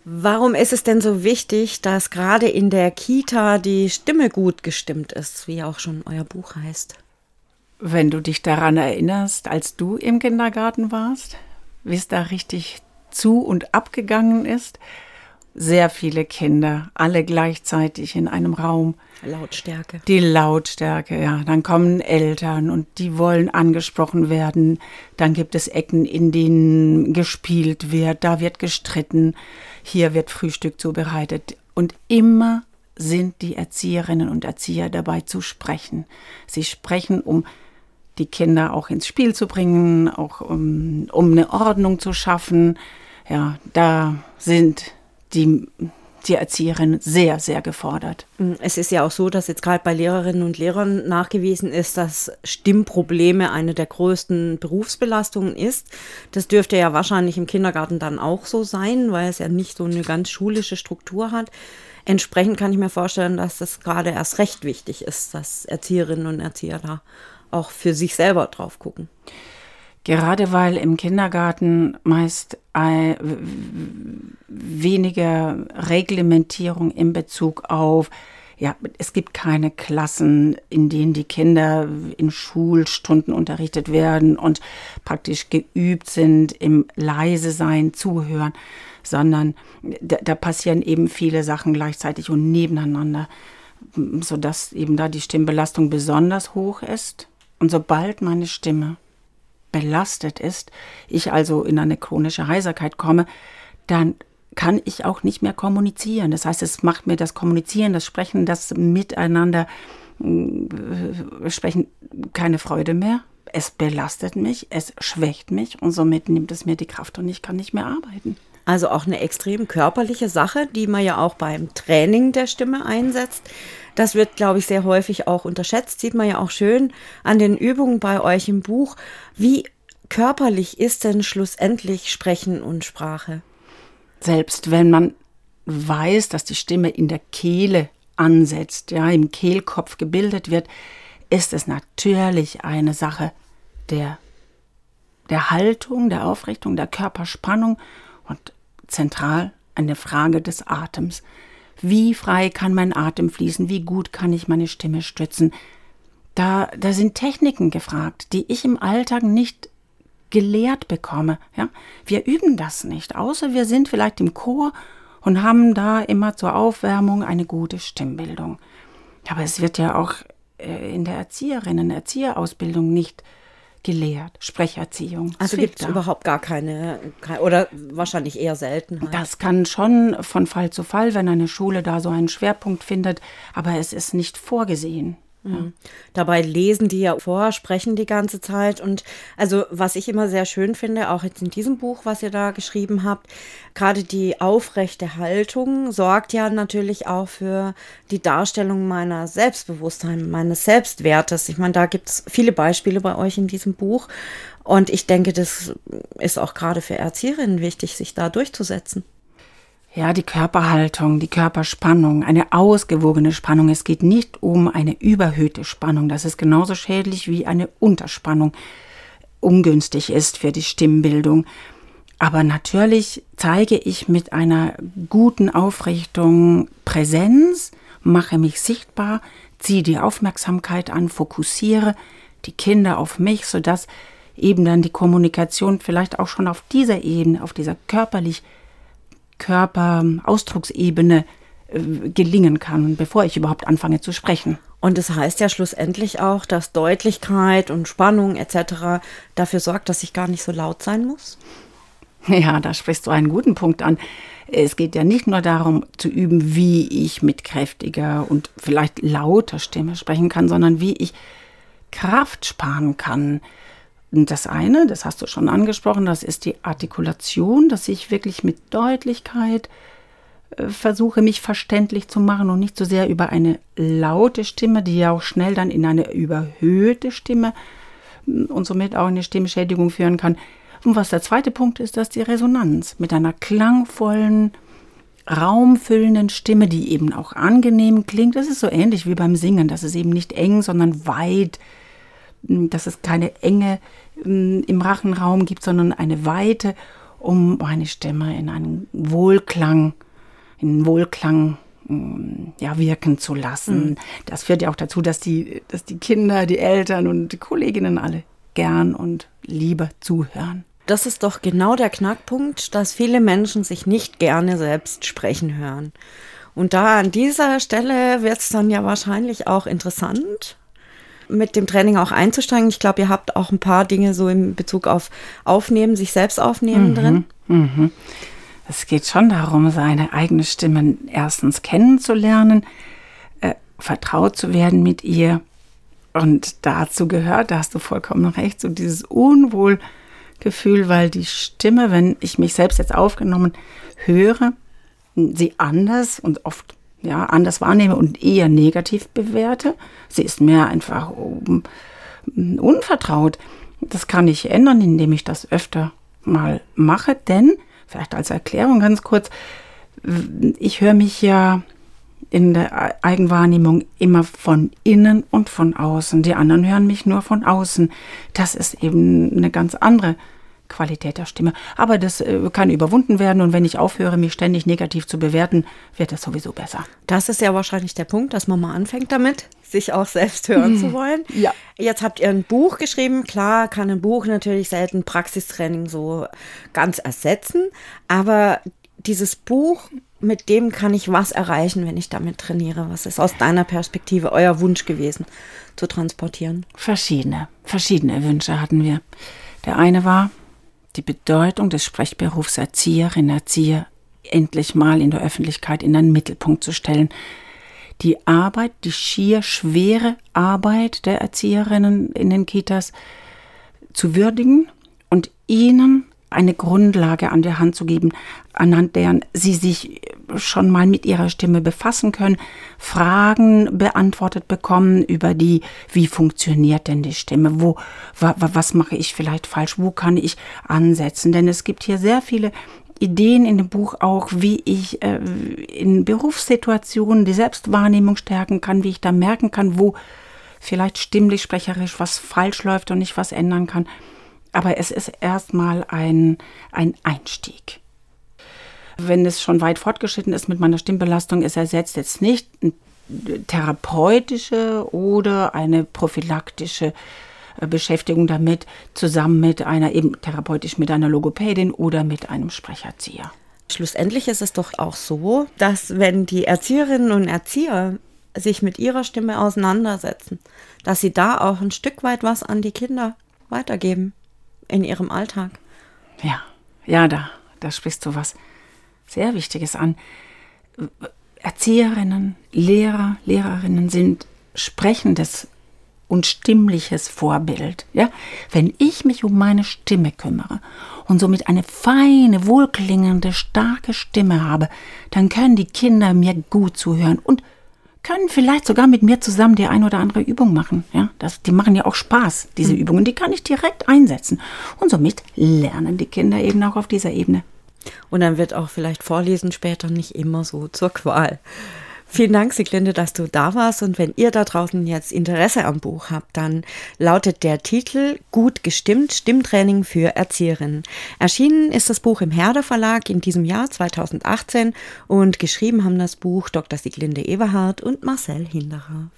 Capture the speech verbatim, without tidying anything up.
Warum ist es denn so wichtig, dass gerade in der Kita die Stimme gut gestimmt ist, wie auch schon euer Buch heißt? Wenn du dich daran erinnerst, als du im Kindergarten warst, wie es da richtig zu und abgegangen ist, sehr viele Kinder, alle gleichzeitig in einem Raum. Lautstärke. Die Lautstärke, ja. Dann kommen Eltern und die wollen angesprochen werden. Dann gibt es Ecken, in denen gespielt wird, da wird gestritten, hier wird Frühstück zubereitet. Und immer sind die Erzieherinnen und Erzieher dabei zu sprechen. Sie sprechen, um die Kinder auch ins Spiel zu bringen, auch um, um eine Ordnung zu schaffen. Ja, da sind die, die Erzieherinnen sehr, sehr gefordert. Es ist ja auch so, dass jetzt gerade bei Lehrerinnen und Lehrern nachgewiesen ist, dass Stimmprobleme eine der größten Berufsbelastungen ist. Das dürfte ja wahrscheinlich im Kindergarten dann auch so sein, weil es ja nicht so eine ganz schulische Struktur hat. Entsprechend kann ich mir vorstellen, dass das gerade erst recht wichtig ist, dass Erzieherinnen und Erzieher da auch für sich selber drauf gucken. Gerade weil im Kindergarten meist ein, weniger Reglementierung in Bezug auf, ja, es gibt keine Klassen, in denen die Kinder in Schulstunden unterrichtet werden und praktisch geübt sind im leise sein, zuhören, sondern da, da passieren eben viele Sachen gleichzeitig und nebeneinander, sodass eben da die Stimmbelastung besonders hoch ist. Und sobald meine Stimme belastet ist, ich also in eine chronische Heiserkeit komme, dann kann ich auch nicht mehr kommunizieren. Das heißt, es macht mir das Kommunizieren, das Sprechen, das Miteinander äh, sprechen keine Freude mehr. Es belastet mich, es schwächt mich und somit nimmt es mir die Kraft und ich kann nicht mehr arbeiten. Also auch eine extrem körperliche Sache, die man ja auch beim Training der Stimme einsetzt. Das wird, glaube ich, sehr häufig auch unterschätzt. Sieht man ja auch schön an den Übungen bei euch im Buch. Wie körperlich ist denn schlussendlich Sprechen und Sprache? Selbst wenn man weiß, dass die Stimme in der Kehle ansetzt, ja, im Kehlkopf gebildet wird, ist es natürlich eine Sache der, der Haltung, der Aufrichtung, der Körperspannung und zentral eine Frage des Atems. Wie frei kann mein Atem fließen? Wie gut kann ich meine Stimme stützen? Da, da sind Techniken gefragt, die ich im Alltag nicht gelehrt bekomme. Ja? Wir üben das nicht, außer wir sind vielleicht im Chor und haben da immer zur Aufwärmung eine gute Stimmbildung. Aber es wird ja auch in der Erzieherinnen- und Erzieherausbildung nicht gelehrt, Sprecherziehung. Also gibt es überhaupt gar keine, oder wahrscheinlich eher selten. Halt. Das kann schon von Fall zu Fall, wenn eine Schule da so einen Schwerpunkt findet, aber es ist nicht vorgesehen. Ja. Dabei lesen die ja vor, sprechen die ganze Zeit und also was ich immer sehr schön finde, auch jetzt in diesem Buch, was ihr da geschrieben habt, gerade die aufrechte Haltung sorgt ja natürlich auch für die Darstellung meiner Selbstbewusstsein, meines Selbstwertes. Ich meine, da gibt es viele Beispiele bei euch in diesem Buch und ich denke, das ist auch gerade für Erzieherinnen wichtig, sich da durchzusetzen. Ja, die Körperhaltung, die Körperspannung, eine ausgewogene Spannung. Es geht nicht um eine überhöhte Spannung. Das ist genauso schädlich wie eine Unterspannung ungünstig ist für die Stimmbildung. Aber natürlich zeige ich mit einer guten Aufrichtung Präsenz, mache mich sichtbar, ziehe die Aufmerksamkeit an, fokussiere die Kinder auf mich, sodass eben dann die Kommunikation vielleicht auch schon auf dieser Ebene, auf dieser körperlich Körperausdrucksebene äh, gelingen kann, bevor ich überhaupt anfange zu sprechen. Und das heißt ja schlussendlich auch, dass Deutlichkeit und Spannung et cetera dafür sorgt, dass ich gar nicht so laut sein muss? Ja, da sprichst du einen guten Punkt an. Es geht ja nicht nur darum zu üben, wie ich mit kräftiger und vielleicht lauter Stimme sprechen kann, sondern wie ich Kraft sparen kann. Und das eine, das hast du schon angesprochen, das ist die Artikulation, dass ich wirklich mit Deutlichkeit äh, versuche, mich verständlich zu machen und nicht so sehr über eine laute Stimme, die ja auch schnell dann in eine überhöhte Stimme und somit auch eine Stimmschädigung führen kann. Und was der zweite Punkt ist, dass die Resonanz mit einer klangvollen, raumfüllenden Stimme, die eben auch angenehm klingt, das ist so ähnlich wie beim Singen, das ist eben nicht eng, sondern weit, dass es keine Enge im Rachenraum gibt, sondern eine Weite um meine Stimme in einen Wohlklang, in einen Wohlklang ja, wirken zu lassen. Mhm. Das führt ja auch dazu, dass die, dass die Kinder, die Eltern und die Kolleginnen alle gern und lieber zuhören. Das ist doch genau der Knackpunkt, dass viele Menschen sich nicht gerne selbst sprechen hören. Und da an dieser Stelle wird es dann ja wahrscheinlich auch interessant, mit dem Training auch einzusteigen. Ich glaube, ihr habt auch ein paar Dinge so in Bezug auf Aufnehmen, sich selbst aufnehmen mhm. drin. Mhm. Es geht schon darum, seine eigene Stimme erstens kennenzulernen, äh, vertraut zu werden mit ihr. Und dazu gehört, da hast du vollkommen recht, so dieses Unwohlgefühl, weil die Stimme, wenn ich mich selbst jetzt aufgenommen höre, sie anders und oft ja, anders wahrnehme und eher negativ bewerte. Sie ist mir einfach um, unvertraut. Das kann ich ändern, indem ich das öfter mal mache, denn vielleicht als Erklärung ganz kurz, ich höre mich ja in der Eigenwahrnehmung immer von innen und von außen. Die anderen hören mich nur von außen. Das ist eben eine ganz andere Qualität der Stimme. Aber das äh, kann überwunden werden und wenn ich aufhöre, mich ständig negativ zu bewerten, wird das sowieso besser. Das ist ja wahrscheinlich der Punkt, dass man mal anfängt damit, sich auch selbst hören zu wollen. Ja. Jetzt habt ihr ein Buch geschrieben. Klar kann ein Buch natürlich selten Praxistraining so ganz ersetzen, aber dieses Buch, mit dem kann ich was erreichen, wenn ich damit trainiere. Was ist aus deiner Perspektive euer Wunsch gewesen, zu transportieren? Verschiedene, verschiedene Wünsche hatten wir. Der eine war, die Bedeutung des Sprechberufs Erzieherin, Erzieher endlich mal in der Öffentlichkeit in den Mittelpunkt zu stellen. Die Arbeit, die schier schwere Arbeit der Erzieherinnen in den Kitas zu würdigen und ihnen eine Grundlage an der Hand zu geben, anhand deren sie sich schon mal mit ihrer Stimme befassen können, Fragen beantwortet bekommen über die, wie funktioniert denn die Stimme, wo, wa, was mache ich vielleicht falsch, wo kann ich ansetzen, denn es gibt hier sehr viele Ideen in dem Buch auch, wie ich äh, in Berufssituationen die Selbstwahrnehmung stärken kann, wie ich da merken kann, wo vielleicht stimmlich, sprecherisch was falsch läuft und ich was ändern kann. Aber es ist erstmal ein, ein Einstieg. Wenn es schon weit fortgeschritten ist mit meiner Stimmbelastung, es ersetzt jetzt nicht eine therapeutische oder eine prophylaktische Beschäftigung damit, zusammen mit einer, eben therapeutisch mit einer Logopädin oder mit einem Sprecherzieher. Schlussendlich ist es doch auch so, dass wenn die Erzieherinnen und Erzieher sich mit ihrer Stimme auseinandersetzen, dass sie da auch ein Stück weit was an die Kinder weitergeben in ihrem Alltag. Ja, ja, da, da sprichst du was sehr Wichtiges an. Erzieherinnen, Lehrer, Lehrerinnen sind sprechendes und stimmliches Vorbild. Ja? Wenn ich mich um meine Stimme kümmere und somit eine feine, wohlklingende, starke Stimme habe, dann können die Kinder mir gut zuhören und können vielleicht sogar mit mir zusammen die ein oder andere Übung machen. Ja? Das, die machen ja auch Spaß, diese mhm. Übungen. Die kann ich direkt einsetzen. Und somit lernen die Kinder eben auch auf dieser Ebene. Und dann wird auch vielleicht Vorlesen später nicht immer so zur Qual. Vielen Dank, Sieglinde, dass du da warst. Und wenn ihr da draußen jetzt Interesse am Buch habt, dann lautet der Titel Gut gestimmt, Stimmtraining für Erzieherinnen. Erschienen ist das Buch im Herder Verlag in diesem Jahr zweitausendachtzehn und geschrieben haben das Buch Doktor Sieglinde Eberhardt und Marcel Hinderer.